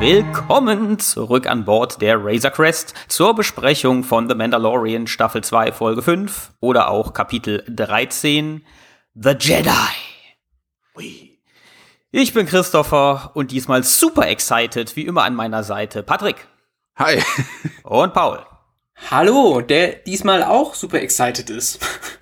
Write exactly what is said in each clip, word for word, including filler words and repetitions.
Willkommen zurück an Bord der Razor Crest zur Besprechung von The Mandalorian Staffel zwei Folge fünf oder auch Kapitel dreizehn The Jedi. Ui. Ich bin Christopher und diesmal super excited, wie immer an meiner Seite Patrick. Hi. Und Paul. Hallo, der diesmal auch super excited ist.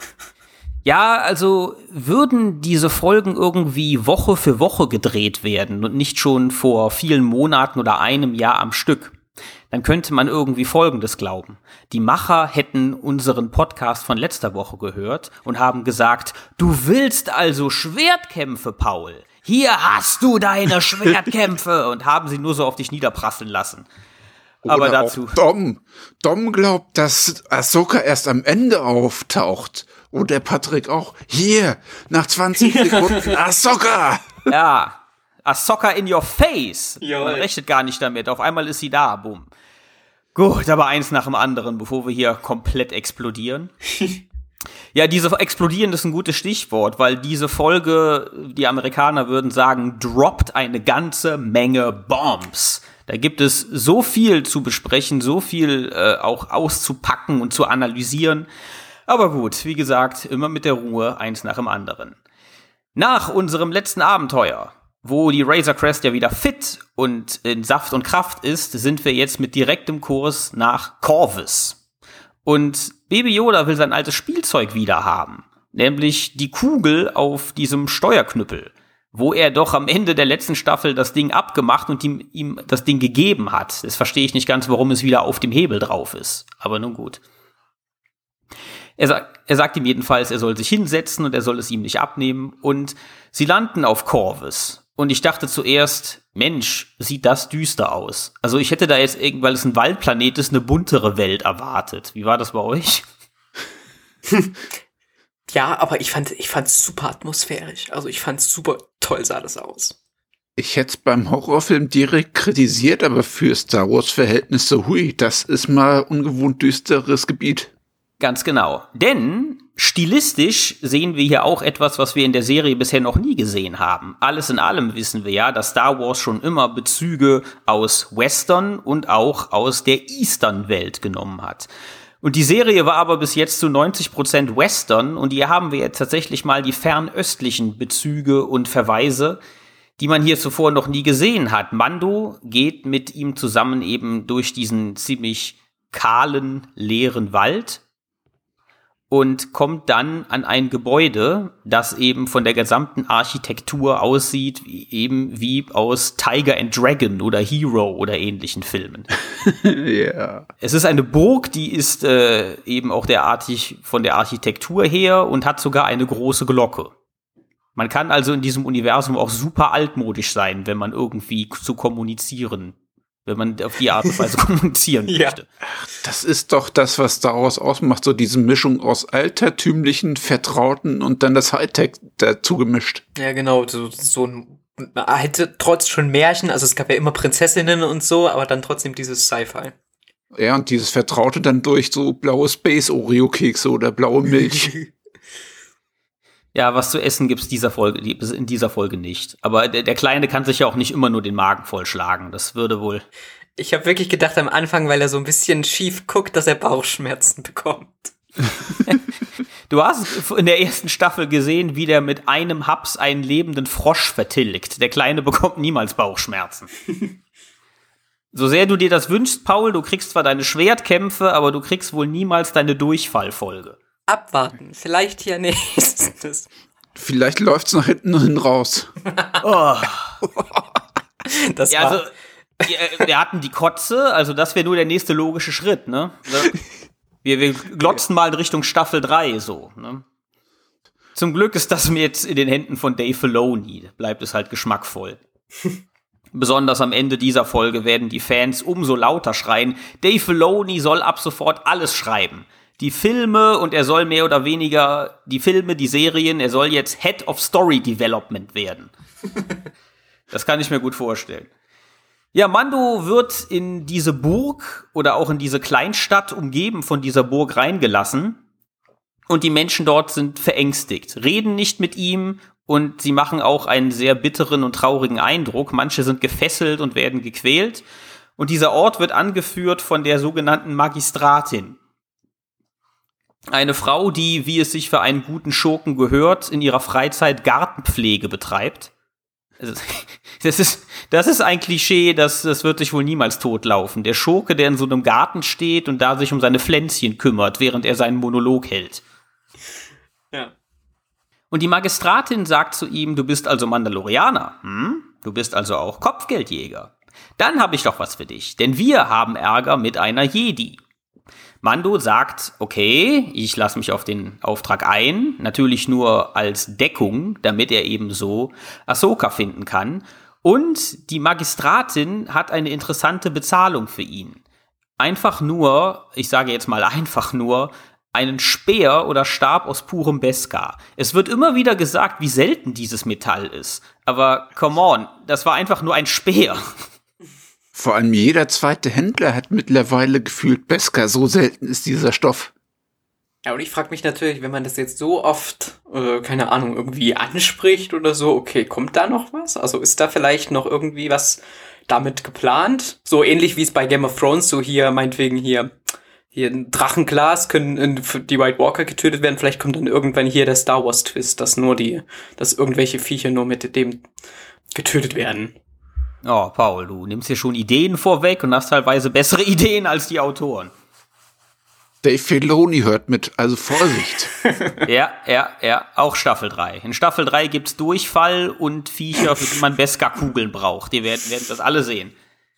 Ja, also würden diese Folgen irgendwie Woche für Woche gedreht werden und nicht schon vor vielen Monaten oder einem Jahr am Stück, dann könnte man irgendwie Folgendes glauben. Die Macher hätten unseren Podcast von letzter Woche gehört und haben gesagt, du willst also Schwertkämpfe, Paul. Hier hast du deine Schwertkämpfe und haben sie nur so auf dich niederprasseln lassen. Oder aber dazu. Auch Dom. Dom glaubt, dass Ahsoka erst am Ende auftaucht. Und der Patrick auch. Hier, nach zwanzig Sekunden Ahsoka. Ja, Ahsoka in your face. Jawohl. Man rechnet gar nicht damit. Auf einmal ist sie da. Bumm. Gut, aber eins nach dem anderen, bevor wir hier komplett explodieren. Ja, diese explodieren ist ein gutes Stichwort, weil diese Folge, die Amerikaner würden sagen, droppt eine ganze Menge Bombs. Da gibt es so viel zu besprechen, so viel äh, auch auszupacken und zu analysieren. Aber gut, wie gesagt, immer mit der Ruhe, eins nach dem anderen. Nach unserem letzten Abenteuer, wo die Razor Crest ja wieder fit und in Saft und Kraft ist, sind wir jetzt mit direktem Kurs nach Corvus. Und Baby Yoda will sein altes Spielzeug wieder haben, nämlich die Kugel auf diesem Steuerknüppel, wo er doch am Ende der letzten Staffel das Ding abgemacht und ihm, ihm das Ding gegeben hat. Das verstehe ich nicht ganz, warum es wieder auf dem Hebel drauf ist. Aber nun gut. Er, sagt, er sagt ihm jedenfalls, er soll sich hinsetzen und er soll es ihm nicht abnehmen. Und sie landen auf Corvus. Und ich dachte zuerst, Mensch, sieht das düster aus. Also ich hätte da jetzt, weil es ein Waldplanet ist, eine buntere Welt erwartet. Wie war das bei euch? Ja, aber ich fand ich fand's super atmosphärisch. Also ich fand's super toll, sah das aus. Ich hätte es beim Horrorfilm direkt kritisiert, aber für Star Wars-Verhältnisse, hui, das ist mal ungewohnt düsteres Gebiet. Ganz genau. Denn stilistisch sehen wir hier auch etwas, was wir in der Serie bisher noch nie gesehen haben. Alles in allem wissen wir ja, dass Star Wars schon immer Bezüge aus Western und auch aus der Eastern-Welt genommen hat. Und die Serie war aber bis jetzt zu neunzig Prozent Western und hier haben wir jetzt tatsächlich mal die fernöstlichen Bezüge und Verweise, die man hier zuvor noch nie gesehen hat. Mando geht mit ihm zusammen eben durch diesen ziemlich kahlen, leeren Wald und kommt dann an ein Gebäude, das eben von der gesamten Architektur aussieht, wie, eben wie aus Tiger and Dragon oder Hero oder ähnlichen Filmen. Ja. Yeah. Es ist eine Burg, die ist äh, eben auch derartig von der Architektur her und hat sogar eine große Glocke. Man kann also in diesem Universum auch super altmodisch sein, wenn man irgendwie zu kommunizieren wenn man auf die Art und Weise kommunizieren ja. möchte. Das ist doch das, was daraus ausmacht, so diese Mischung aus altertümlichen, Vertrauten und dann das Hightech dazu gemischt. Ja, genau, so, so ein halt trotz schon Märchen, also es gab ja immer Prinzessinnen und so, aber dann trotzdem dieses Sci-Fi. Ja, und dieses Vertraute dann durch so blaue Space-Oreo-Kekse oder blaue Milch. Ja, was zu essen gibt's dieser Folge, in dieser Folge nicht. Aber der, der Kleine kann sich ja auch nicht immer nur den Magen vollschlagen. Das würde wohl. Ich habe wirklich gedacht am Anfang, weil er so ein bisschen schief guckt, dass er Bauchschmerzen bekommt. Du hast in der ersten Staffel gesehen, wie der mit einem Haps einen lebenden Frosch vertilgt. Der Kleine bekommt niemals Bauchschmerzen. So sehr du dir das wünschst, Paul, du kriegst zwar deine Schwertkämpfe, aber du kriegst wohl niemals deine Durchfallfolge. Abwarten, vielleicht ja nächstes. Vielleicht läuft's nach hinten hin raus. Oh. Das ja, war also, wir, wir hatten die Kotze, also das wäre nur der nächste logische Schritt, ne? Wir, wir glotzen mal in Richtung Staffel drei, so, ne? Zum Glück ist das mir jetzt in den Händen von Dave Filoni, bleibt es halt geschmackvoll. Besonders am Ende dieser Folge werden die Fans umso lauter schreien, Dave Filoni soll ab sofort alles schreiben. Die Filme und er soll mehr oder weniger, die Filme, die Serien, er soll jetzt Head of Story Development werden. Das kann ich mir gut vorstellen. Ja, Mando wird in diese Burg oder auch in diese Kleinstadt umgeben von dieser Burg reingelassen. Und die Menschen dort sind verängstigt, reden nicht mit ihm und sie machen auch einen sehr bitteren und traurigen Eindruck. Manche sind gefesselt und werden gequält. Und dieser Ort wird angeführt von der sogenannten Magistratin. Eine Frau, die, wie es sich für einen guten Schurken gehört, in ihrer Freizeit Gartenpflege betreibt. Das ist, das ist ein Klischee, das, das wird sich wohl niemals totlaufen. Der Schurke, der in so einem Garten steht und da sich um seine Pflänzchen kümmert, während er seinen Monolog hält. Ja. Und die Magistratin sagt zu ihm, du bist also Mandalorianer, hm? Du bist also auch Kopfgeldjäger. Dann habe ich doch was für dich, denn wir haben Ärger mit einer Jedi. Mando sagt, okay, ich lasse mich auf den Auftrag ein, natürlich nur als Deckung, damit er eben so Ahsoka finden kann. Und die Magistratin hat eine interessante Bezahlung für ihn. Einfach nur, ich sage jetzt mal einfach nur, einen Speer oder Stab aus purem Beskar. Es wird immer wieder gesagt, wie selten dieses Metall ist. Aber come on, das war einfach nur ein Speer. Vor allem jeder zweite Händler hat mittlerweile gefühlt Beskar, so selten ist dieser Stoff. Ja, und ich frage mich natürlich, wenn man das jetzt so oft, äh, keine Ahnung, irgendwie anspricht oder so, okay, kommt da noch was? Also ist da vielleicht noch irgendwie was damit geplant? So ähnlich wie es bei Game of Thrones, so hier, meinetwegen hier, hier ein Drachenglas, können in, die White Walker getötet werden, vielleicht kommt dann irgendwann hier der Star Wars Twist, dass nur die, dass irgendwelche Viecher nur mit dem getötet werden. Oh, Paul, du nimmst hier schon Ideen vorweg und hast teilweise bessere Ideen als die Autoren. Dave Filoni hört mit, also Vorsicht. Ja, ja, ja, auch Staffel drei. In Staffel drei gibt's Durchfall und Viecher, für die man Beskar-Kugeln braucht. Die werden, werden das alle sehen.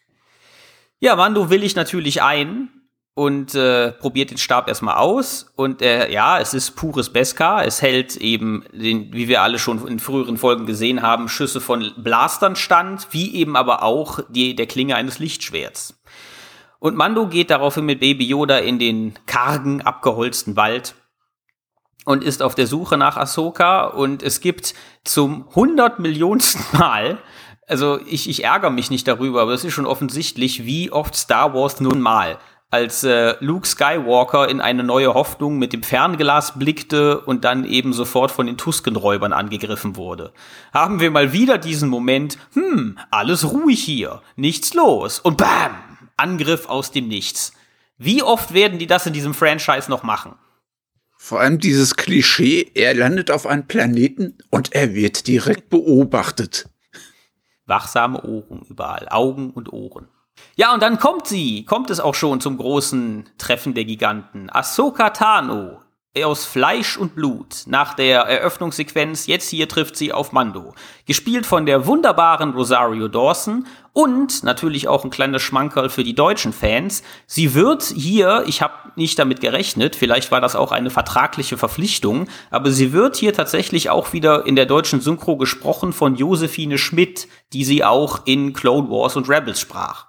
Ja, Mando willigt natürlich ein und äh, probiert den Stab erstmal aus. Und äh, ja, es ist pures Beskar. Es hält eben, den, wie wir alle schon in früheren Folgen gesehen haben, Schüsse von Blastern stand, wie eben aber auch die, der Klinge eines Lichtschwerts. Und Mando geht daraufhin mit Baby Yoda in den kargen, abgeholzten Wald und ist auf der Suche nach Ahsoka. Und es gibt zum hundertmillionsten Mal, also ich, ich ärgere mich nicht darüber, aber es ist schon offensichtlich, wie oft Star Wars nun mal, als äh, Luke Skywalker in eine neue Hoffnung mit dem Fernglas blickte und dann eben sofort von den Tusken-Räubern angegriffen wurde. Haben wir mal wieder diesen Moment, hm, alles ruhig hier, nichts los und bam, Angriff aus dem Nichts. Wie oft werden die das in diesem Franchise noch machen? Vor allem dieses Klischee, er landet auf einem Planeten und er wird direkt beobachtet. Wachsame Ohren überall, Augen und Ohren. Ja, und dann kommt sie, kommt es auch schon zum großen Treffen der Giganten. Ahsoka Tano, aus Fleisch und Blut, nach der Eröffnungssequenz, jetzt hier trifft sie auf Mando. Gespielt von der wunderbaren Rosario Dawson und natürlich auch ein kleines Schmankerl für die deutschen Fans. Sie wird hier, ich habe nicht damit gerechnet, vielleicht war das auch eine vertragliche Verpflichtung, aber sie wird hier tatsächlich auch wieder in der deutschen Synchro gesprochen von Josephine Schmidt, die sie auch in Clone Wars und Rebels sprach.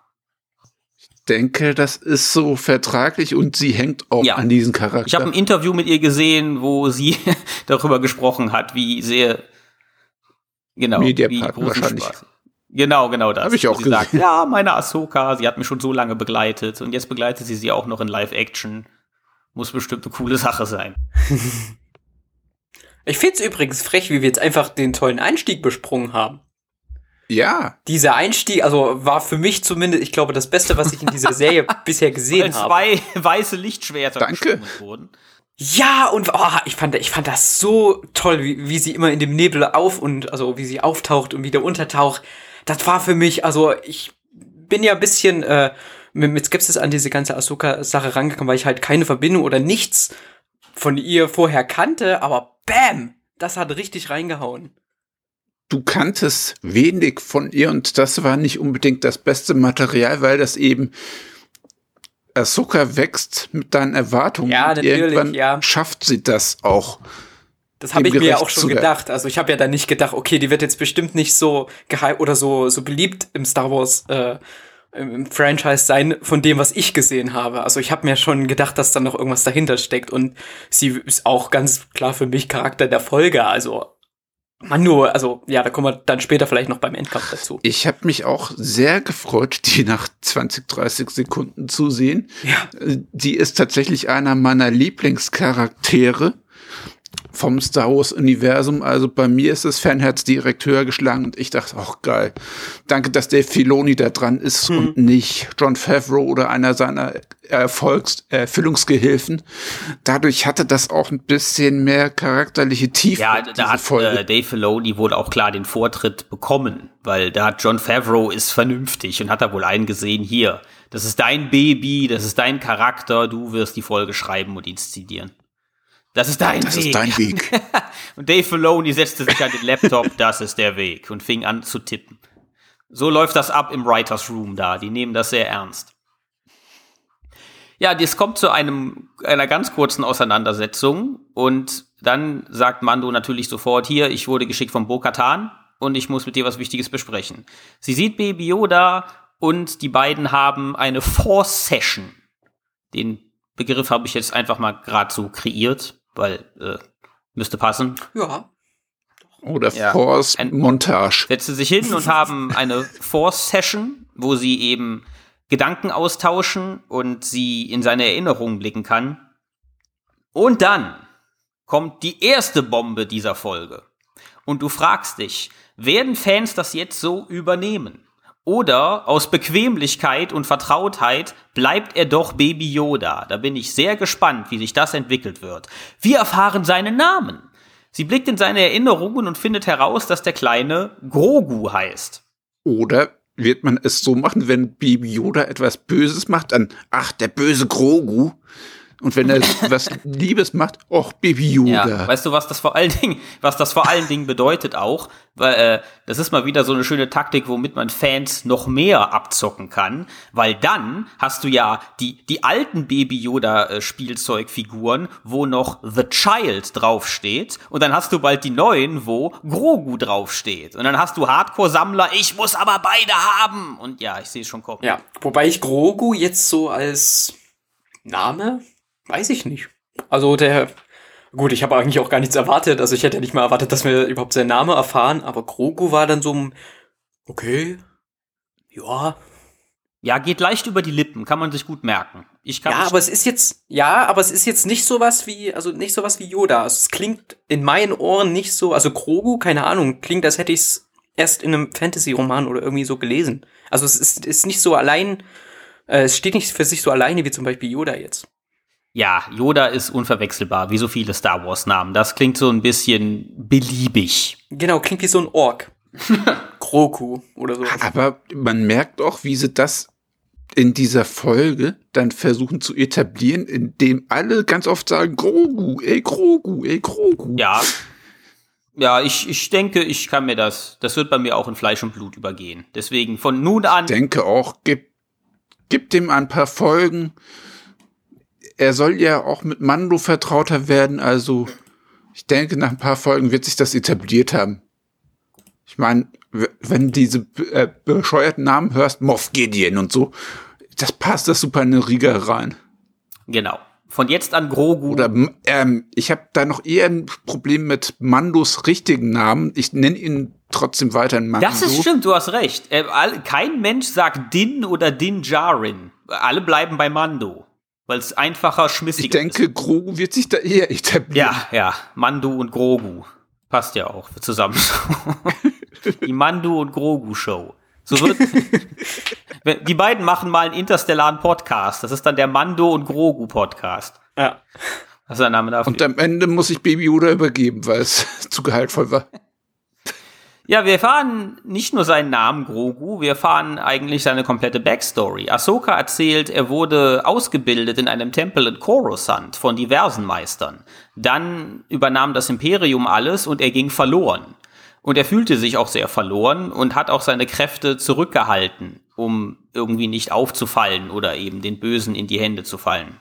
Denke, das ist so vertraglich und sie hängt auch ja an diesen Charakter. Ich habe ein Interview mit ihr gesehen, wo sie darüber gesprochen hat, wie sehr genau, Mediapark wahrscheinlich. Spaß. Genau, genau das. Habe ich auch sie gesehen. sagt, ja, meine Ahsoka, sie hat mich schon so lange begleitet und jetzt begleitet sie sie auch noch in Live-Action. Muss bestimmt eine coole Sache sein. Ich find's übrigens frech, wie wir jetzt einfach den tollen Einstieg besprungen haben. Ja. Dieser Einstieg, also war für mich zumindest, ich glaube, das Beste, was ich in dieser Serie bisher gesehen Weil habe. Zwei weiße Lichtschwerter Danke. wurden. Ja, und oh, ich fand, ich fand das so toll, wie, wie sie immer in dem Nebel auf und, also wie sie auftaucht und wieder untertaucht. Das war für mich, also ich bin ja ein bisschen äh, mit, mit Skepsis an diese ganze Ahsoka-Sache rangekommen, weil ich halt keine Verbindung oder nichts von ihr vorher kannte, aber bam, das hat richtig reingehauen. Du kanntest wenig von ihr und das war nicht unbedingt das beste Material, weil das eben Ahsoka wächst mit deinen Erwartungen. Ja, und natürlich, irgendwann ja. schafft sie das auch. Das habe ich mir ja auch schon gedacht. Also ich habe ja dann nicht gedacht, okay, die wird jetzt bestimmt nicht so gehypt oder so so beliebt im Star Wars äh, im Franchise sein von dem, was ich gesehen habe. Also ich habe mir schon gedacht, dass da noch irgendwas dahinter steckt und sie ist auch ganz klar für mich Charakter der Folge. Also Mando, also ja, da kommen wir dann später vielleicht noch beim Endkampf dazu. Ich habe mich auch sehr gefreut, die nach zwanzig, dreißig Sekunden zu sehen. Ja. Die ist tatsächlich einer meiner Lieblingscharaktere. vom Star Wars-Universum. Also bei mir ist das Fanherz direkt höher geschlagen und ich dachte, ach geil, danke, dass Dave Filoni da dran ist hm. und nicht Jon Favreau oder einer seiner Erfolgs Erfüllungsgehilfen. Dadurch hatte das auch ein bisschen mehr charakterliche Tiefe. Ja, da hat äh, Dave Filoni wohl auch klar den Vortritt bekommen, weil da hat Jon Favreau ist vernünftig und hat da wohl eingesehen, hier, das ist dein Baby, das ist dein Charakter, du wirst die Folge schreiben und inszenieren. Das ist dein das Weg. Das ist dein Weg. Und Dave Filoni setzte sich an den Laptop, das ist der Weg, und fing an zu tippen. So läuft das ab im Writers Room da. Die nehmen das sehr ernst. Ja, das kommt zu einem, einer ganz kurzen Auseinandersetzung. Und dann sagt Mando natürlich sofort, hier, ich wurde geschickt von Bo-Katan und ich muss mit dir was Wichtiges besprechen. Sie sieht Baby Yoda und die beiden haben eine Force-Session. Den Begriff habe ich jetzt einfach mal gerade so kreiert. Weil, äh, müsste passen. Ja. Oder ja. Force-Montage. Setzen sich hin und haben eine Force-Session, wo sie eben Gedanken austauschen und sie in seine Erinnerungen blicken kann. Und dann kommt die erste Bombe dieser Folge. Und du fragst dich, werden Fans das jetzt so übernehmen? Oder aus Bequemlichkeit und Vertrautheit bleibt er doch Baby Yoda. Da bin ich sehr gespannt, wie sich das entwickelt wird. Wir erfahren seinen Namen. Sie blickt in seine Erinnerungen und findet heraus, dass der Kleine Grogu heißt. Oder wird man es so machen, wenn Baby Yoda etwas Böses macht, dann, ach, der böse Grogu. Und wenn er was Liebes macht, och, Baby Yoda. Ja, weißt du, was das vor allen Dingen, was das vor allen Dingen bedeutet auch? Weil äh, das ist mal wieder so eine schöne Taktik, womit man Fans noch mehr abzocken kann. Weil dann hast du ja die die alten Baby Yoda äh, Spielzeugfiguren, wo noch The Child draufsteht. Und dann hast du bald die neuen, wo Grogu draufsteht. Und dann hast du Hardcore-Sammler, ich muss aber beide haben. Und ja, ich sehe es schon kommen. Ja, wobei ich Grogu jetzt so als Name... Weiß ich nicht. Also der, gut, ich habe eigentlich auch gar nichts erwartet. Also ich hätte nicht mal erwartet, dass wir überhaupt seinen Namen erfahren. Aber Grogu war dann so ein, okay, ja. Ja, geht leicht über die Lippen, kann man sich gut merken. Ich kann ja, aber es ist jetzt, ja, aber es ist jetzt nicht sowas wie, also nicht sowas wie Yoda. Also es klingt in meinen Ohren nicht so, also Grogu, keine Ahnung, klingt, als hätte ich es erst in einem Fantasy-Roman oder irgendwie so gelesen. Also es ist, ist nicht so allein, äh, es steht nicht für sich so alleine wie zum Beispiel Yoda jetzt. Ja, Yoda ist unverwechselbar, wie so viele Star Wars Namen. Das klingt so ein bisschen beliebig. Genau, klingt wie so ein Ork. Grogu oder so. Aber man merkt auch, wie sie das in dieser Folge dann versuchen zu etablieren, indem alle ganz oft sagen, Grogu, ey Grogu, ey Grogu. Ja, ja, ich, ich denke, ich kann mir das, das wird bei mir auch in Fleisch und Blut übergehen. Deswegen von nun an. Ich denke auch, gib, gib dem ein paar Folgen. Er soll ja auch mit Mando vertrauter werden, also ich denke, nach ein paar Folgen wird sich das etabliert haben. Ich meine, wenn du diese äh, bescheuerten Namen hörst, Moff Gideon und so, das passt das super in eine Riga rein. Genau. Von jetzt an Grogu. Oder ähm, ich habe da noch eher ein Problem mit Mandos richtigen Namen. Ich nenne ihn trotzdem weiterhin Mando. Das ist stimmt, du hast recht. Äh, all, kein Mensch sagt Din oder Din Djarin. Alle bleiben bei Mando. Weil es einfacher, schmissiger ist. Ich denke, ist. Grogu wird sich da eher etablieren. Ja, ja, Mando und Grogu. Passt ja auch zusammen. Die Mando und Grogu-Show. So wird, die beiden machen mal einen interstellaren Podcast. Das ist dann der Mando und Grogu-Podcast. Ja. Das ist der Name dafür. Und am Ende muss ich Baby Yoda übergeben, weil es zu gehaltvoll war. Ja, wir erfahren nicht nur seinen Namen Grogu, wir erfahren eigentlich seine komplette Backstory. Ahsoka erzählt, er wurde ausgebildet in einem Tempel in Coruscant von diversen Meistern. Dann übernahm das Imperium alles und er ging verloren. Und er fühlte sich auch sehr verloren und hat auch seine Kräfte zurückgehalten, um irgendwie nicht aufzufallen oder eben den Bösen in die Hände zu fallen.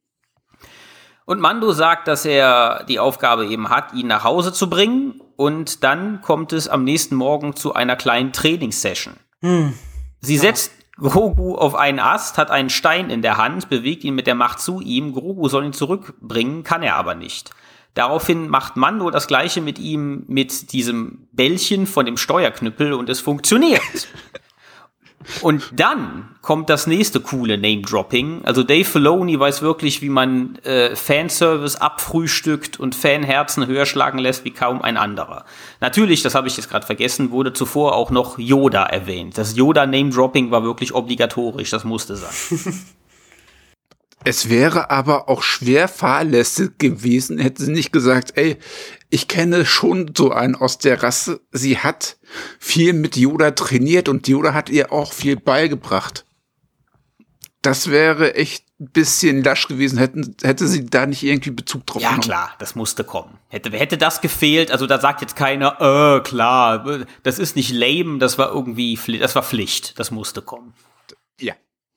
Und Mando sagt, dass er die Aufgabe eben hat, ihn nach Hause zu bringen. Und dann kommt es am nächsten Morgen zu einer kleinen Trainingssession. Hm. Sie setzt Grogu auf einen Ast, hat einen Stein in der Hand, bewegt ihn mit der Macht zu ihm. Grogu soll ihn zurückbringen, kann er aber nicht. Daraufhin macht Mando das Gleiche mit ihm, mit diesem Bällchen von dem Steuerknüppel und es funktioniert. Und dann kommt das nächste coole Name-Dropping. Also Dave Filoni weiß wirklich, wie man äh, Fanservice abfrühstückt und Fanherzen höher schlagen lässt wie kaum ein anderer. Natürlich, das habe ich jetzt gerade vergessen, wurde zuvor auch noch Yoda erwähnt. Das Yoda-Name-Dropping war wirklich obligatorisch, das musste sein. Es wäre aber auch schwer fahrlässig gewesen, hätte sie nicht gesagt, ey, ich kenne schon so einen aus der Rasse, sie hat viel mit Yoda trainiert und Yoda hat ihr auch viel beigebracht. Das wäre echt ein bisschen lasch gewesen, hätten, hätte sie da nicht irgendwie Bezug drauf Ja, genommen. klar, das musste kommen. Hätte, hätte das gefehlt, also da sagt jetzt keiner, äh, klar, das ist nicht lame, das war irgendwie, das war Pflicht, das musste kommen. Ja.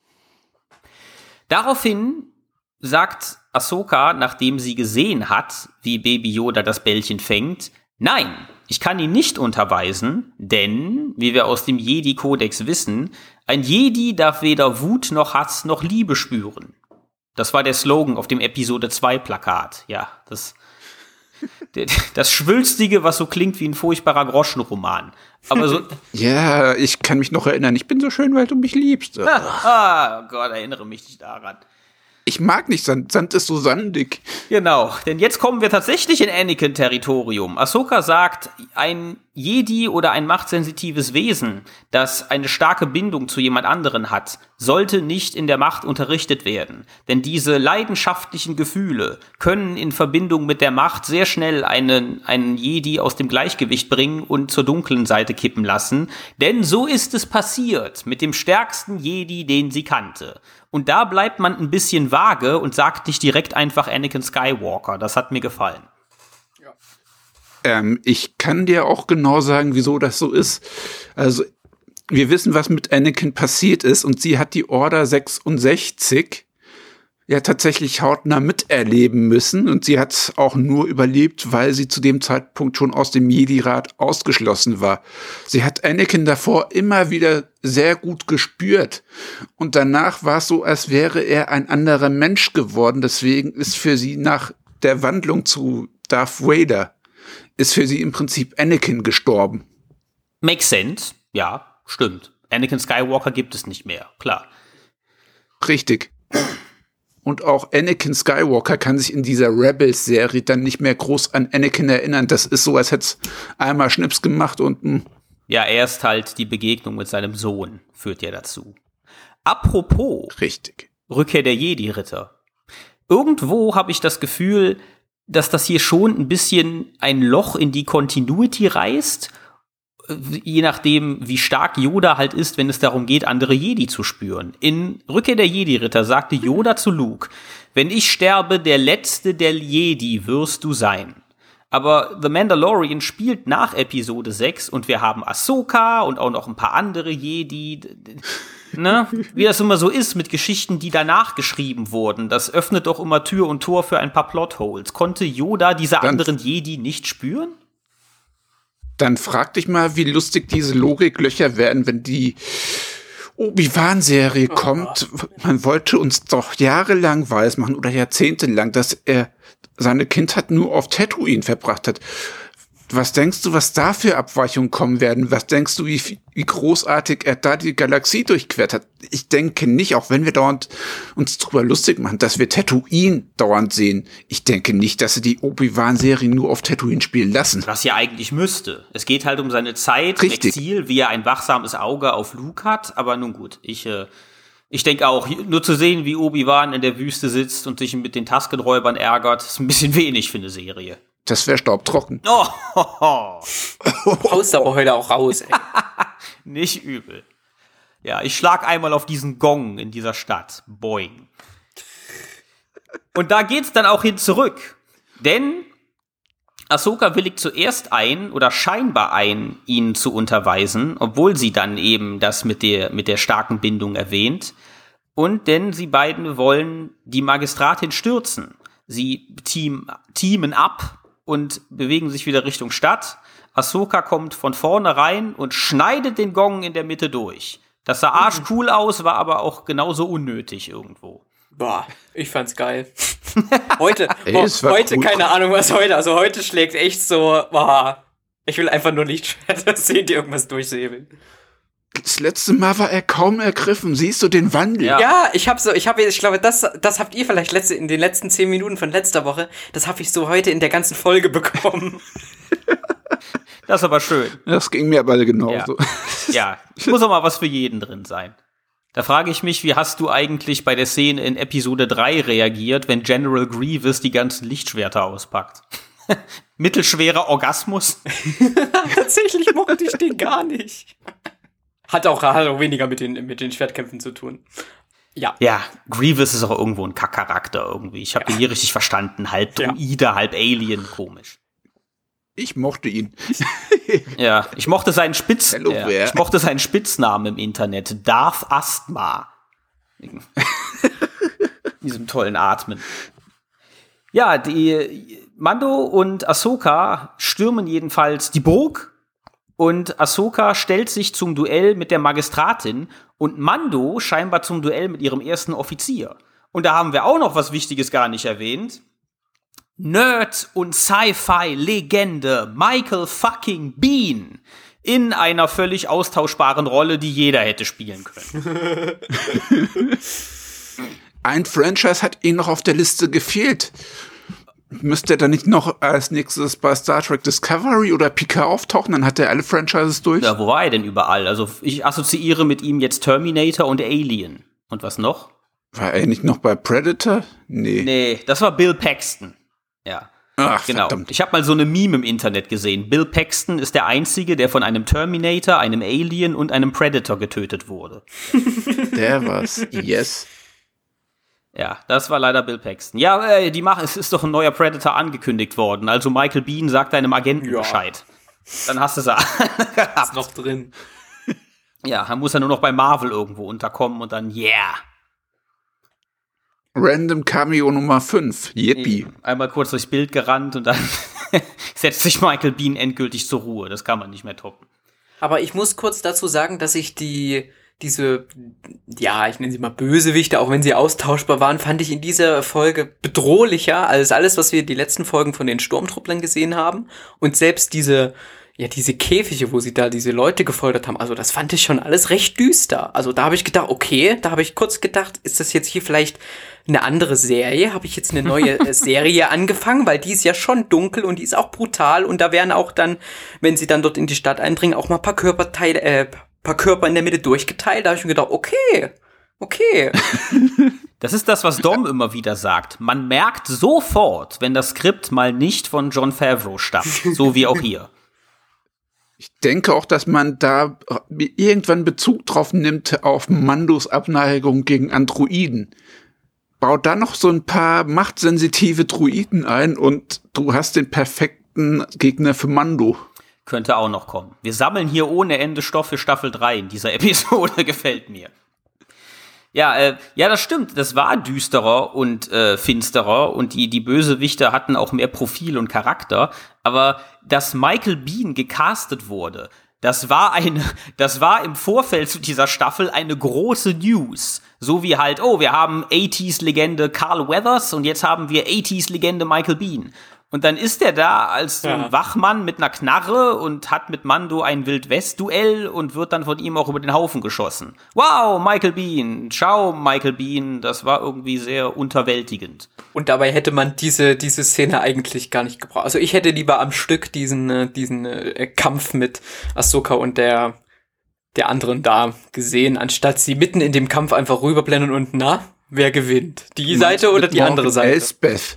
Daraufhin sagt Ahsoka, nachdem sie gesehen hat, wie Baby Yoda das Bällchen fängt, nein, ich kann ihn nicht unterweisen, denn, wie wir aus dem Jedi-Kodex wissen, ein Jedi darf weder Wut noch Hass noch Liebe spüren. Das war der Slogan auf dem Episode zwei Plakat. Ja, das, das Schwülstige, was so klingt wie ein furchtbarer Groschenroman. Aber so. Ja, ich kann mich noch erinnern, ich bin so schön, weil du mich liebst. Ah, oh Gott, erinnere mich nicht daran. Ich mag nicht Sand, Sand ist so sandig. Genau, denn jetzt kommen wir tatsächlich in Anakin-Territorium. Ahsoka sagt, ein Jedi oder ein machtsensitives Wesen, das eine starke Bindung zu jemand anderen hat, sollte nicht in der Macht unterrichtet werden. Denn diese leidenschaftlichen Gefühle können in Verbindung mit der Macht sehr schnell einen, einen Jedi aus dem Gleichgewicht bringen und zur dunklen Seite kippen lassen. Denn so ist es passiert mit dem stärksten Jedi, den sie kannte. Und da bleibt man ein bisschen vage und sagt nicht direkt einfach Anakin Skywalker. Das hat mir gefallen. Ja. Ähm, ich kann dir auch genau sagen, wieso das so ist. Also, wir wissen, was mit Anakin passiert ist. Und sie hat die Order sechsundsechzig ja tatsächlich hautnah miterleben müssen. Und sie hat auch nur überlebt, weil sie zu dem Zeitpunkt schon aus dem Jedi-Rat ausgeschlossen war. Sie hat Anakin davor immer wieder sehr gut gespürt. Und danach war es so, als wäre er ein anderer Mensch geworden. Deswegen ist für sie nach der Wandlung zu Darth Vader, ist für sie im Prinzip Anakin gestorben. Makes sense. Ja, stimmt. Anakin Skywalker gibt es nicht mehr. Klar. Richtig. Und auch Anakin Skywalker kann sich in dieser Rebels-Serie dann nicht mehr groß an Anakin erinnern. Das ist so, als hätte es einmal Schnips gemacht und mh. Ja, erst halt die Begegnung mit seinem Sohn führt ja dazu. Apropos Richtig. Rückkehr der Jedi-Ritter. Irgendwo habe ich das Gefühl, dass das hier schon ein bisschen ein Loch in die Continuity reißt, je nachdem, wie stark Yoda halt ist, wenn es darum geht, andere Jedi zu spüren. In Rückkehr der Jedi-Ritter sagte Yoda zu Luke, wenn ich sterbe, der letzte der Jedi wirst du sein. Aber The Mandalorian spielt nach Episode sechs und wir haben Ahsoka und auch noch ein paar andere Jedi. Ne? Wie das immer so ist mit Geschichten, die danach geschrieben wurden. Das öffnet doch immer Tür und Tor für ein paar Plotholes. Konnte Yoda diese Dann anderen Jedi nicht spüren? Dann frag dich mal, wie lustig diese Logiklöcher werden, wenn die Obi-Wan-Serie oh, kommt. Man wollte uns doch jahrelang weismachen oder jahrzehntelang, dass er seine Kindheit nur auf Tatooine verbracht hat. Was denkst du, was da für Abweichungen kommen werden? Was denkst du, wie, wie großartig er da die Galaxie durchquert hat? Ich denke nicht, auch wenn wir dauernd uns drüber lustig machen, dass wir Tatooine dauernd sehen. Ich denke nicht, dass sie die Obi-Wan-Serie nur auf Tatooine spielen lassen. Was ja eigentlich müsste. Es geht halt um seine Zeit im Richtig. Exil, wie er ein wachsames Auge auf Luke hat. Aber nun gut, ich, äh, ich denke auch, nur zu sehen, wie Obi-Wan in der Wüste sitzt und sich mit den Tusken-Räubern ärgert, ist ein bisschen wenig für eine Serie. Das wäre staubtrocken. Oh, ho, ho. Haust aber heute auch raus, ey. Nicht übel. Ja, ich schlag einmal auf diesen Gong in dieser Stadt. Boing. Und da geht's dann auch hin zurück. Denn Ahsoka willigt zuerst ein, oder scheinbar ein, ihn zu unterweisen, obwohl sie dann eben das mit der, mit der starken Bindung erwähnt. Und denn sie beiden wollen die Magistratin stürzen. Sie team, teamen ab und bewegen sich wieder Richtung Stadt. Ahsoka kommt von vorne rein und schneidet den Gong in der Mitte durch. Das sah arschcool aus, war aber auch genauso unnötig irgendwo. Boah, ich fand's geil. Heute, Ey, boah, es war heute, cool. keine Ahnung was heute, also heute schlägt echt so, boah, ich will einfach nur Lichtschwerter sehen, die irgendwas durchsäbeln. Das letzte Mal war er kaum ergriffen. Siehst du den Wandel? Ja, ja ich habe so, ich habe, ich glaube, das, das habt ihr vielleicht letzte, in den letzten zehn Minuten von letzter Woche. Das habe ich so heute in der ganzen Folge bekommen. Das ist aber schön. Das ging mir aber genauso. Ja, ja, muss auch mal was für jeden drin sein. Da frage ich mich, wie hast du eigentlich bei der Szene in Episode drei reagiert, wenn General Grievous die ganzen Lichtschwerter auspackt? Mittelschwerer Orgasmus? Tatsächlich mochte ich den gar nicht. Hat auch, hat auch weniger mit den, mit den Schwertkämpfen zu tun. Ja. Ja, Grievous ist auch irgendwo ein Kackcharakter irgendwie. Ich habe ja. ihn nie richtig verstanden. Halb Droide, ja. halb Alien, komisch. Ich mochte ihn. Ja, ich mochte seinen Spitz, Hello, äh, ich mochte seinen Spitznamen im Internet. Darth Asthma. Diesem tollen Atmen. Ja, die Mando und Ahsoka stürmen jedenfalls die Burg und Ahsoka stellt sich zum Duell mit der Magistratin und Mando scheinbar zum Duell mit ihrem ersten Offizier. Und da haben wir auch noch was Wichtiges gar nicht erwähnt. Nerd und Sci-Fi-Legende Michael fucking Biehn in einer völlig austauschbaren Rolle, die jeder hätte spielen können. Ein Franchise hat ihnen noch auf der Liste gefehlt. Müsste er dann nicht noch als nächstes bei Star Trek Discovery oder Picard auftauchen? Dann hat er alle Franchises durch. Ja, wo war er denn überall? Also ich assoziiere mit ihm jetzt Terminator und Alien. Und was noch? War er nicht noch bei Predator? Nee. Nee, das war Bill Paxton. Ja. Ach, genau. Verdammt. Ich habe mal so eine Meme im Internet gesehen. Bill Paxton ist der Einzige, der von einem Terminator, einem Alien und einem Predator getötet wurde. Der war's. Yes. Ja, das war leider Bill Paxton. Ja, äh, die machen, es ist doch ein neuer Predator angekündigt worden. Also Michael Biehn sagt deinem Agenten ja. Bescheid. Dann hast du es ist noch drin. Ja, dann muss er nur noch bei Marvel irgendwo unterkommen und dann, yeah. Random Cameo Nummer fünf. Yippie. Einmal kurz durchs Bild gerannt und dann setzt sich Michael Biehn endgültig zur Ruhe. Das kann man nicht mehr toppen. Aber ich muss kurz dazu sagen, dass ich die diese, ja, ich nenne sie mal Bösewichte, auch wenn sie austauschbar waren, fand ich in dieser Folge bedrohlicher als alles, was wir die letzten Folgen von den Sturmtrupplern gesehen haben. Und selbst diese, ja, diese Käfige, wo sie da diese Leute gefoltert haben, also das fand ich schon alles recht düster. Also da habe ich gedacht, okay, da habe ich kurz gedacht, ist das jetzt hier vielleicht eine andere Serie? Habe ich jetzt eine neue Serie angefangen? Weil die ist ja schon dunkel und die ist auch brutal und da werden auch dann, wenn sie dann dort in die Stadt eindringen, auch mal ein paar Körperteile, äh, paar Körper in der Mitte durchgeteilt. Da habe ich mir gedacht, okay, okay. Das ist das, was Dom immer wieder sagt. Man merkt sofort, wenn das Skript mal nicht von Jon Favreau stammt. So wie auch hier. Ich denke auch, dass man da irgendwann Bezug drauf nimmt auf Mandos Abneigung gegen Androiden. Bau da noch so ein paar machtsensitive Droiden ein und du hast den perfekten Gegner für Mando. Könnte auch noch kommen. Wir sammeln hier ohne Ende Stoff für Staffel drei in dieser Episode, gefällt mir. Ja, äh, ja, das stimmt. Das war düsterer und äh, finsterer und die, die Bösewichte hatten auch mehr Profil und Charakter. Aber dass Michael Biehn gecastet wurde, das war eine, das war im Vorfeld zu dieser Staffel eine große News. So wie halt, oh, wir haben achtziger-Legende Carl Weathers und jetzt haben wir achtziger-Legende Michael Biehn. Und dann ist er da als so ein ja. Wachmann mit einer Knarre und hat mit Mando ein Wild-West-Duell und wird dann von ihm auch über den Haufen geschossen. Wow, Michael Biehn, ciao Michael Biehn, das war irgendwie sehr unterwältigend. Und dabei hätte man diese diese Szene eigentlich gar nicht gebraucht. Also ich hätte lieber am Stück diesen diesen äh, Kampf mit Ahsoka und der der anderen da gesehen, anstatt sie mitten in dem Kampf einfach rüberblenden und na, wer gewinnt? Die Seite oder die andere Seite? Elsbeth.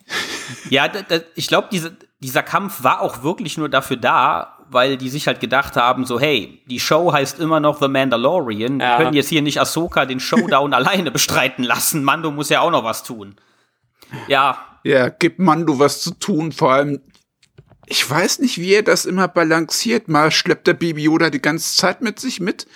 Ja, da, da, ich glaube, diese, dieser Kampf war auch wirklich nur dafür da, weil die sich halt gedacht haben, so hey, die Show heißt immer noch The Mandalorian, ja. Wir können jetzt hier nicht Ahsoka den Showdown alleine bestreiten lassen, Mando muss ja auch noch was tun. Ja. Ja, gib Mando was zu tun, vor allem, ich weiß nicht, wie er das immer balanciert, mal schleppt der Baby Yoda die ganze Zeit mit sich mit,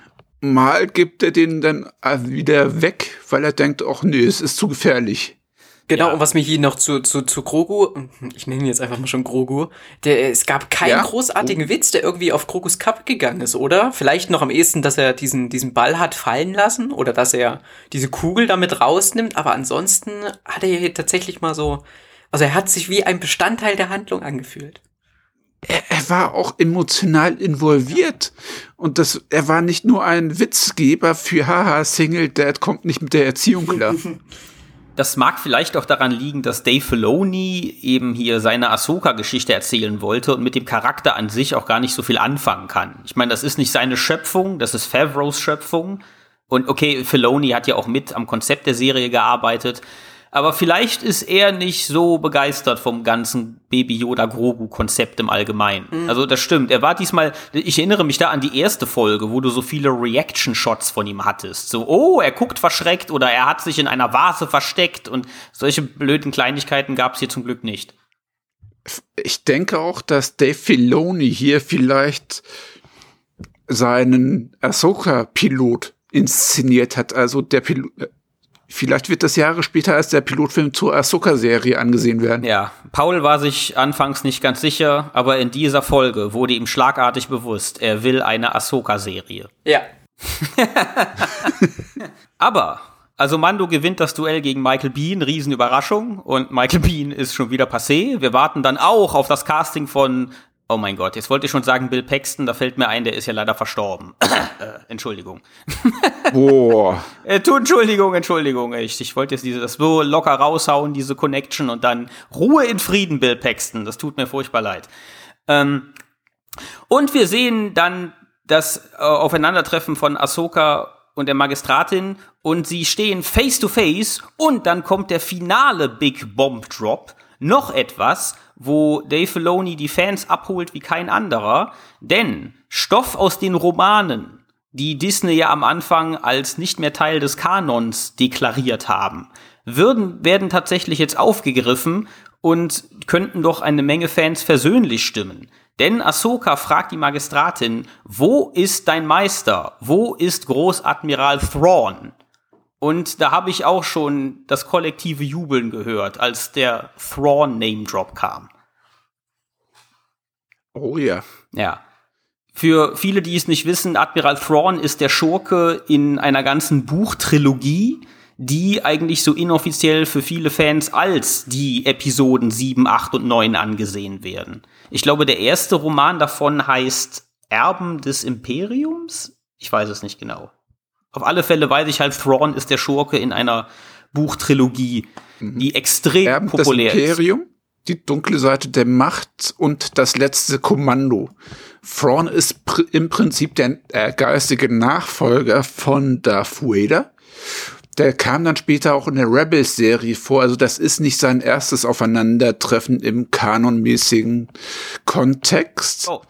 mal gibt er den dann wieder weg, weil er denkt, ach nee, es ist zu gefährlich. Genau, ja. Und was mir hier noch zu, zu, zu Grogu, ich nenne ihn jetzt einfach mal schon Grogu, der, es gab keinen ja? großartigen oh. Witz, der irgendwie auf Grogus Kappe gegangen ist, oder? Vielleicht noch am ehesten, dass er diesen, diesen Ball hat fallen lassen oder dass er diese Kugel damit rausnimmt, aber ansonsten hat er hier tatsächlich mal so, also er hat sich wie ein Bestandteil der Handlung angefühlt. er, er war auch emotional involviert. Und das, er war nicht nur ein Witzgeber für Haha, Single Dad kommt nicht mit der Erziehung klar. Das mag vielleicht auch daran liegen, dass Dave Filoni eben hier seine Ahsoka-Geschichte erzählen wollte und mit dem Charakter an sich auch gar nicht so viel anfangen kann. Ich meine, das ist nicht seine Schöpfung, das ist Favreaus Schöpfung. Und okay, Filoni hat ja auch mit am Konzept der Serie gearbeitet. Aber vielleicht ist er nicht so begeistert vom ganzen Baby-Yoda-Grogu-Konzept im Allgemeinen. Mhm. Also das stimmt. Er war diesmal, ich erinnere mich da an die erste Folge, wo du so viele Reaction-Shots von ihm hattest. So, oh, er guckt verschreckt oder er hat sich in einer Vase versteckt. Und solche blöden Kleinigkeiten gab es hier zum Glück nicht. Ich denke auch, dass Dave Filoni hier vielleicht seinen Ahsoka-Pilot inszeniert hat. Also der Pilot... Vielleicht wird das Jahre später als der Pilotfilm zur Ahsoka-Serie angesehen werden. Ja, Paul war sich anfangs nicht ganz sicher, aber in dieser Folge wurde ihm schlagartig bewusst, er will eine Ahsoka-Serie. Ja. Aber, also Mando gewinnt das Duell gegen Michael Biehn, Riesenüberraschung, und Michael Biehn ist schon wieder passé. Wir warten dann auch auf das Casting von, oh mein Gott, jetzt wollte ich schon sagen Bill Paxton, da fällt mir ein, der ist ja leider verstorben. äh, Entschuldigung. Boah. äh, tu, Entschuldigung, Entschuldigung. Ich, ich wollte jetzt diese, das so locker raushauen, diese Connection, und dann Ruhe in Frieden, Bill Paxton. Das tut mir furchtbar leid. Ähm, und wir sehen dann das äh, Aufeinandertreffen von Ahsoka und der Magistratin, und sie stehen face to face, und dann kommt der finale Big Bomb Drop. Noch etwas, wo Dave Filoni die Fans abholt wie kein anderer, denn Stoff aus den Romanen, die Disney ja am Anfang als nicht mehr Teil des Kanons deklariert haben, würden, werden tatsächlich jetzt aufgegriffen und könnten doch eine Menge Fans versöhnlich stimmen. Denn Ahsoka fragt die Magistratin, wo ist dein Meister? Wo ist Großadmiral Thrawn? Und da habe ich auch schon das kollektive Jubeln gehört, als der Thrawn-Name-Drop kam. Oh ja. Ja. Für viele, die es nicht wissen, Admiral Thrawn ist der Schurke in einer ganzen Buchtrilogie, die eigentlich so inoffiziell für viele Fans als die Episoden sieben, acht und neun angesehen werden. Ich glaube, der erste Roman davon heißt Erben des Imperiums? Ich weiß es nicht genau. Auf alle Fälle weiß ich halt, Thrawn ist der Schurke in einer Buchtrilogie, die extrem Erben populär des Imperium, ist. Die dunkle Seite der Macht und das letzte Kommando. Thrawn ist pr- im Prinzip der äh, geistige Nachfolger von Darth Vader. Der kam dann später auch in der Rebels-Serie vor. Also das ist nicht sein erstes Aufeinandertreffen im kanonmäßigen Kontext. Oh.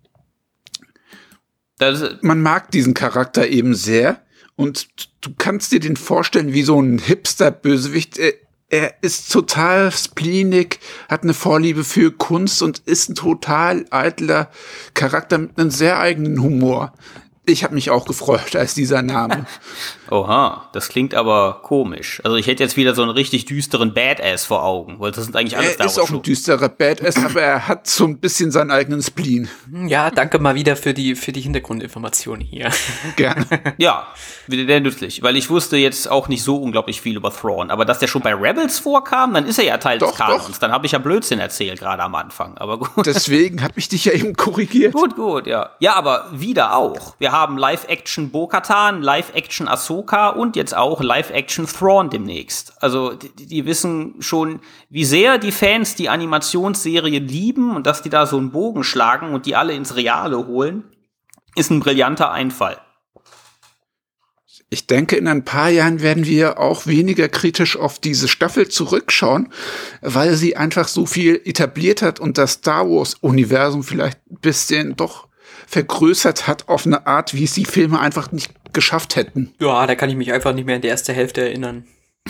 Das ist Man mag diesen Charakter eben sehr. Und du kannst dir den vorstellen wie so ein Hipster-Bösewicht. Er, er ist total spleenig, hat eine Vorliebe für Kunst und ist ein total eitler Charakter mit einem sehr eigenen Humor. Ich habe mich auch gefreut, als dieser Name. Oha, das klingt aber komisch. Also ich hätte jetzt wieder so einen richtig düsteren Badass vor Augen, weil das sind eigentlich alles Er ist auch ein düsterer Badass, aber er hat so ein bisschen seinen eigenen Spleen. Ja, danke mal wieder für die, für die Hintergrundinformation hier. Gerne. Ja, sehr nützlich, weil ich wusste jetzt auch nicht so unglaublich viel über Thrawn, aber dass der schon bei Rebels vorkam, dann ist er ja Teil Doch, des Kanons. doch. Dann habe ich ja Blödsinn erzählt, gerade am Anfang, aber gut. Deswegen habe ich dich ja eben korrigiert. Gut, gut, ja. Ja, aber wieder auch. Wir haben Live-Action Bo-Katan, Live-Action Ahsoka und jetzt auch Live-Action Thrawn demnächst. Also die, die wissen schon, wie sehr die Fans die Animationsserie lieben, und dass die da so einen Bogen schlagen und die alle ins Reale holen, ist ein brillanter Einfall. Ich denke, in ein paar Jahren werden wir auch weniger kritisch auf diese Staffel zurückschauen, weil sie einfach so viel etabliert hat und das Star Wars-Universum vielleicht ein bisschen doch vergrößert hat auf eine Art, wie es die Filme einfach nicht geschafft hätten. Ja, da kann ich mich einfach nicht mehr an die erste Hälfte erinnern.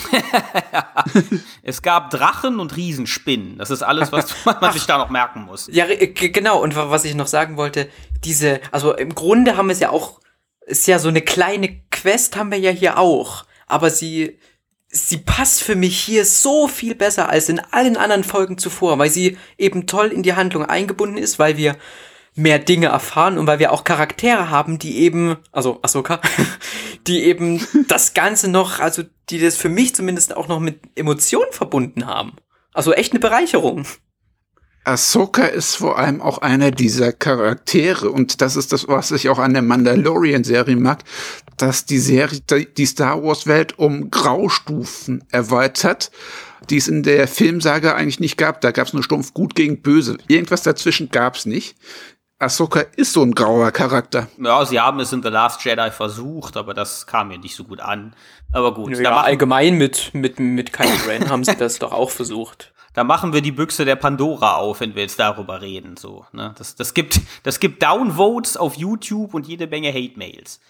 Es gab Drachen und Riesenspinnen. Das ist alles, was man sich da noch merken muss. Ja, g- genau. Und was ich noch sagen wollte, diese, also im Grunde haben wir es ja auch, ist ja so eine kleine Quest haben wir ja hier auch. Aber sie, sie passt für mich hier so viel besser als in allen anderen Folgen zuvor, weil sie eben toll in die Handlung eingebunden ist, weil wir mehr Dinge erfahren und weil wir auch Charaktere haben, die eben, also Ahsoka, die eben das Ganze noch, also die das für mich zumindest auch noch mit Emotionen verbunden haben. Also echt eine Bereicherung. Ahsoka ist vor allem auch einer dieser Charaktere und das ist das, was ich auch an der Mandalorian-Serie mag, dass die Serie die Star Wars-Welt um Graustufen erweitert, die es in der Filmsaga eigentlich nicht gab. Da gab es nur stumpf gut gegen böse. Irgendwas dazwischen gab es nicht. Ahsoka ist so ein grauer Charakter. Ja, sie haben es in The Last Jedi versucht, aber das kam mir nicht so gut an. Aber gut. Ja, ja, allgemein mit, mit, mit Kylo Ren haben sie das doch auch versucht. Da machen wir die Büchse der Pandora auf, wenn wir jetzt darüber reden. So, ne? das, das gibt, das gibt Downvotes auf YouTube und jede Menge Hate-Mails.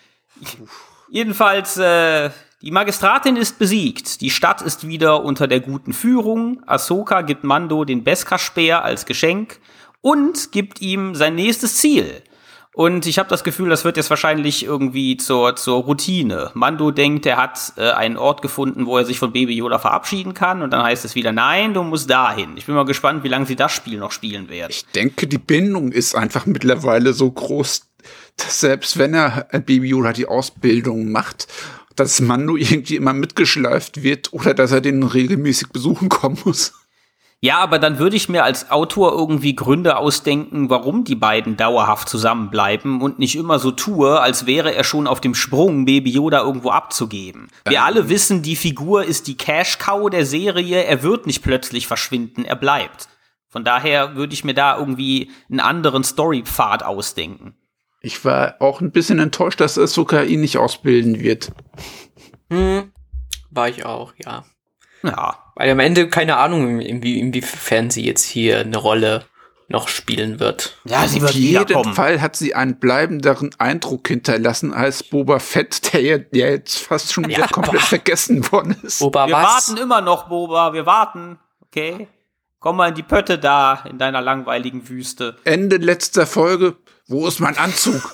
Jedenfalls, äh, die Magistratin ist besiegt. Die Stadt ist wieder unter der guten Führung. Ahsoka gibt Mando den Beskar-Speer als Geschenk und gibt ihm sein nächstes Ziel. Und ich habe das Gefühl, das wird jetzt wahrscheinlich irgendwie zur, zur Routine. Mando denkt, er hat äh, einen Ort gefunden, wo er sich von Baby Yoda verabschieden kann. Und dann heißt es wieder, nein, du musst dahin. Ich bin mal gespannt, wie lange sie das Spiel noch spielen werden. Ich denke, die Bindung ist einfach mittlerweile so groß, dass selbst wenn er Baby Yoda die Ausbildung macht, dass Mando irgendwie immer mitgeschleift wird oder dass er den regelmäßig besuchen kommen muss. Ja, aber dann würde ich mir als Autor irgendwie Gründe ausdenken, warum die beiden dauerhaft zusammenbleiben und nicht immer so tue, als wäre er schon auf dem Sprung, Baby Yoda irgendwo abzugeben. Wir ähm. alle wissen, die Figur ist die Cash-Cow der Serie, er wird nicht plötzlich verschwinden, er bleibt. Von daher würde ich mir da irgendwie einen anderen Storypfad ausdenken. Ich war auch ein bisschen enttäuscht, dass Ahsoka ihn nicht ausbilden wird. Hm, war ich auch, ja. Ja. Weil am Ende keine Ahnung, inwie, inwiefern sie jetzt hier eine Rolle noch spielen wird. Ja, sie wird Auf jeden Fall hat sie einen bleibenderen Eindruck hinterlassen als Boba Fett, der, der jetzt fast schon wieder ja, komplett boah. vergessen worden ist. Boba, wir was? warten immer noch, Boba, wir warten, okay? Komm mal in die Pötte da, in deiner langweiligen Wüste. Ende letzter Folge, wo ist mein Anzug?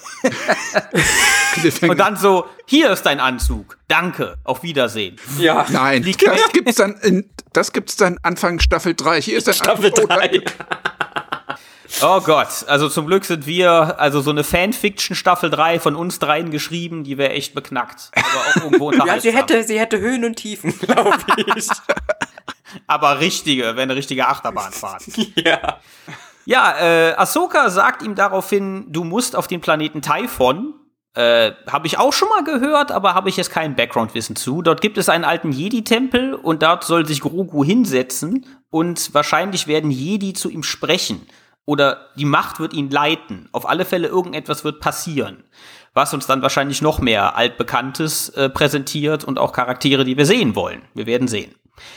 Und dann so, hier ist dein Anzug. Danke, auf Wiedersehen. Ja. Nein, das gibt's dann in, das gibt's dann Anfang Staffel drei. Hier ist dein Staffel Anzug. drei. Oh Gott, also zum Glück sind wir, also so eine Fanfiction Staffel drei von uns dreien geschrieben, die wäre echt beknackt. Aber auch irgendwo ja, sie hätte, sie hätte Höhen und Tiefen, glaube ich. Aber richtige, wäre eine richtige Achterbahnfahrt. Ja. Ja, äh, Ahsoka sagt ihm daraufhin, du musst auf den Planeten Typhon. Äh, habe ich auch schon mal gehört, aber habe ich jetzt kein Background-Wissen zu. Dort gibt es einen alten Jedi-Tempel und dort soll sich Grogu hinsetzen und wahrscheinlich werden Jedi zu ihm sprechen. Oder die Macht wird ihn leiten. Auf alle Fälle irgendetwas wird passieren. Was uns dann wahrscheinlich noch mehr Altbekanntes äh, präsentiert und auch Charaktere, die wir sehen wollen. Wir werden sehen.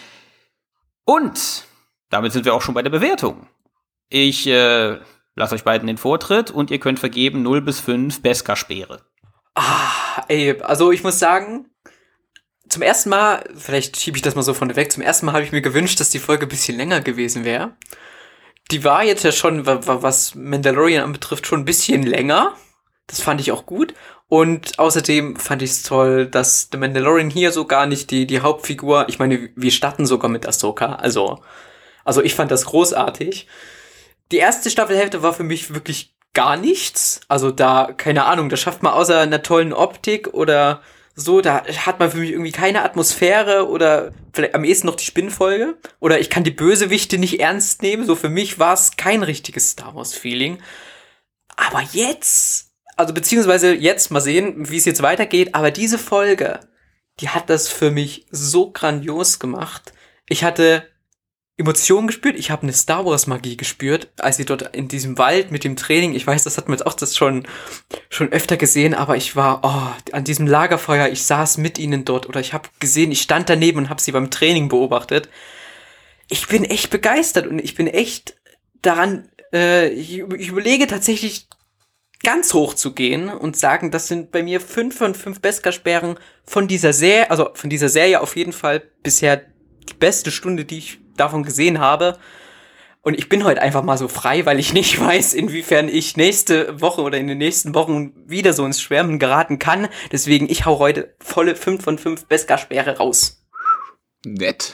Und damit sind wir auch schon bei der Bewertung. Ich äh, lasse euch beiden den Vortritt und ihr könnt vergeben null bis fünf Beskar-Speere. Ah, ey, also ich muss sagen, zum ersten Mal, vielleicht schiebe ich das mal so von weg, zum ersten Mal habe ich mir gewünscht, dass die Folge ein bisschen länger gewesen wäre. Die war jetzt ja schon, was Mandalorian anbetrifft, schon ein bisschen länger. Das fand ich auch gut. Und außerdem fand ich es toll, dass The Mandalorian hier so gar nicht die, die Hauptfigur, ich meine, wir starten sogar mit Ahsoka, also, also ich fand das großartig. Die erste Staffelhälfte war für mich wirklich gar nichts. Also da, keine Ahnung, da schafft man außer einer tollen Optik oder so, da hat man für mich irgendwie keine Atmosphäre oder vielleicht am ehesten noch die Spinnenfolge. Oder ich kann die Bösewichte nicht ernst nehmen. So für mich war es kein richtiges Star Wars-Feeling. Aber jetzt, also beziehungsweise jetzt mal sehen, wie es jetzt weitergeht. Aber diese Folge, die hat das für mich so grandios gemacht. Ich hatte Emotionen gespürt, ich habe eine Star Wars Magie gespürt, als sie dort in diesem Wald mit dem Training, ich weiß, das hat man jetzt auch das schon schon öfter gesehen, aber ich war oh, an diesem Lagerfeuer, ich saß mit ihnen dort oder ich habe gesehen, ich stand daneben und habe sie beim Training beobachtet. Ich bin echt begeistert und ich bin echt daran, äh, ich, ich überlege tatsächlich ganz hoch zu gehen und sagen, das sind bei mir fünf von fünf Beskar-Speeren von dieser Serie, also von dieser Serie auf jeden Fall bisher die beste Stunde, die ich davon gesehen habe. Und ich bin heute einfach mal so frei, weil ich nicht weiß, inwiefern ich nächste Woche oder in den nächsten Wochen wieder so ins Schwärmen geraten kann. Deswegen, ich hau heute volle fünf von fünf Beskar-Speere raus. Nett.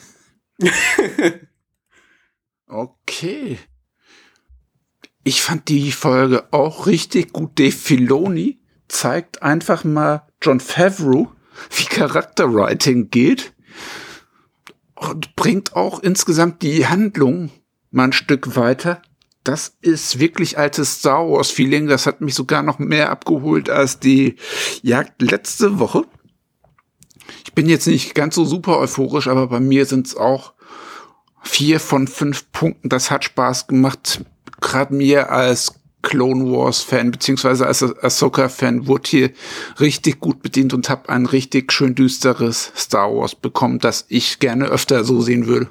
Okay. Ich fand die Folge auch richtig gut. Dave Filoni zeigt einfach mal Jon Favreau, wie Charakterwriting geht. Und bringt auch insgesamt die Handlung mal ein Stück weiter. Das ist wirklich altes Star Wars Feeling. Das hat mich sogar noch mehr abgeholt als die Jagd letzte Woche. Ich bin jetzt nicht ganz so super euphorisch, aber bei mir sind es auch vier von fünf Punkten. Das hat Spaß gemacht. Gerade mir als Clone Wars Fan beziehungsweise als Ahsoka Fan wurde hier richtig gut bedient und habe ein richtig schön düsteres Star Wars bekommen, das ich gerne öfter so sehen würde.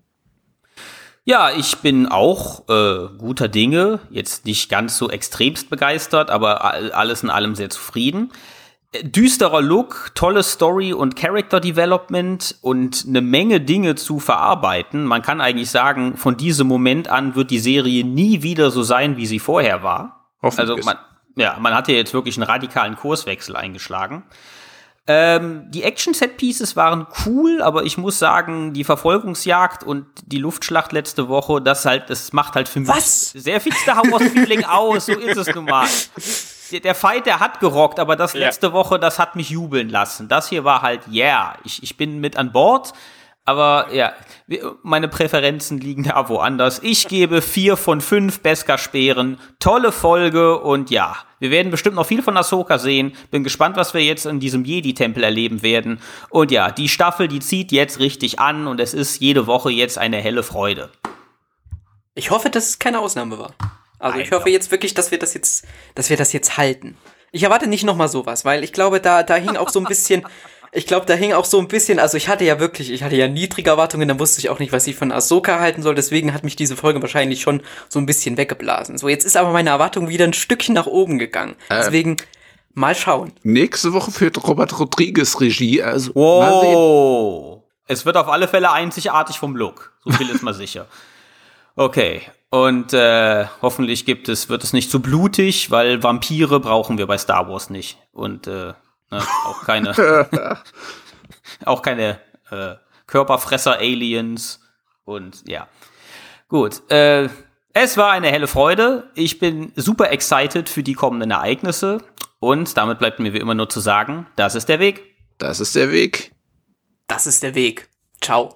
Ja, ich bin auch äh, guter Dinge, jetzt nicht ganz so extremst begeistert, aber alles in allem sehr zufrieden. Düsterer Look, tolle Story und Character Development und eine Menge Dinge zu verarbeiten. Man kann eigentlich sagen, von diesem Moment an wird die Serie nie wieder so sein, wie sie vorher war. Also man, ja, man hat ja jetzt wirklich einen radikalen Kurswechsel eingeschlagen. Ähm, die Action-Set-Pieces waren cool, aber ich muss sagen, die Verfolgungsjagd und die Luftschlacht letzte Woche, das halt, das macht halt für mich Was? sehr viel Star Wars-Feeling aus, so ist es nun mal. Der, der Fight, der hat gerockt, aber das letzte ja. Woche, das hat mich jubeln lassen. Das hier war halt, yeah, ich, ich bin mit an Bord, aber ja, meine Präferenzen liegen da woanders. Ich gebe vier von fünf Beskar-Speeren, tolle Folge und ja, wir werden bestimmt noch viel von Ahsoka sehen. Bin gespannt, was wir jetzt in diesem Jedi-Tempel erleben werden. Und ja, die Staffel, die zieht jetzt richtig an und es ist jede Woche jetzt eine helle Freude. Ich hoffe, dass es keine Ausnahme war. Also Nein, ich hoffe jetzt wirklich, dass wir das jetzt, dass wir das jetzt halten. Ich erwarte nicht nochmal sowas, weil ich glaube, da, da hing auch so ein bisschen, ich glaube, da hing auch so ein bisschen, also ich hatte ja wirklich, ich hatte ja niedrige Erwartungen, dann wusste ich auch nicht, was ich von Ahsoka halten soll, deswegen hat mich diese Folge wahrscheinlich schon so ein bisschen weggeblasen. So, jetzt ist aber meine Erwartung wieder ein Stückchen nach oben gegangen. Äh, deswegen, mal schauen. Nächste Woche führt Robert Rodriguez Regie, also wow. Mal sehen. Es wird auf alle Fälle einzigartig vom Look, so viel ist mal sicher. Okay. Und äh, hoffentlich gibt es, wird es nicht zu blutig, weil Vampire brauchen wir bei Star Wars nicht. Und äh, ne, auch keine auch keine äh, Körperfresser-Aliens. Und ja. Gut. Äh, es war eine helle Freude. Ich bin super excited für die kommenden Ereignisse. Und damit bleibt mir wie immer nur zu sagen, das ist der Weg. Das ist der Weg. Das ist der Weg. Ciao.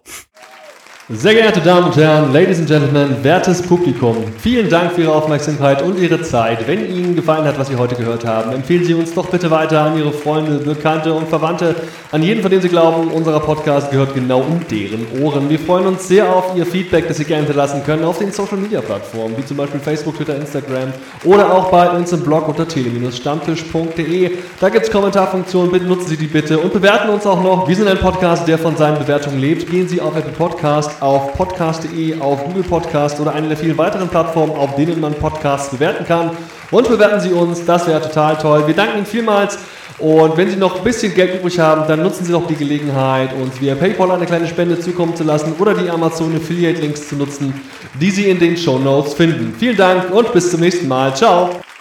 Sehr geehrte Damen und Herren, Ladies and Gentlemen, wertes Publikum, vielen Dank für Ihre Aufmerksamkeit und Ihre Zeit. Wenn Ihnen gefallen hat, was Sie heute gehört haben, empfehlen Sie uns doch bitte weiter an Ihre Freunde, Bekannte und Verwandte, an jeden, von dem Sie glauben, unser Podcast gehört genau in deren Ohren. Wir freuen uns sehr auf Ihr Feedback, das Sie gerne hinterlassen können auf den Social-Media-Plattformen, wie zum Beispiel Facebook, Twitter, Instagram oder auch bei uns im Blog unter tele Stammtisch punkt de. Da gibt es Kommentarfunktionen, bitte nutzen Sie die bitte und bewerten uns auch noch. Wir sind ein Podcast, der von seinen Bewertungen lebt. Gehen Sie auf Apple Podcast, auf podcast punkt de, auf Google Podcast oder eine der vielen weiteren Plattformen, auf denen man Podcasts bewerten kann. Und bewerten Sie uns, das wäre total toll. Wir danken Ihnen vielmals. Und wenn Sie noch ein bisschen Geld übrig haben, dann nutzen Sie doch die Gelegenheit, uns via PayPal eine kleine Spende zukommen zu lassen oder die Amazon Affiliate Links zu nutzen, die Sie in den Shownotes finden. Vielen Dank und bis zum nächsten Mal. Ciao!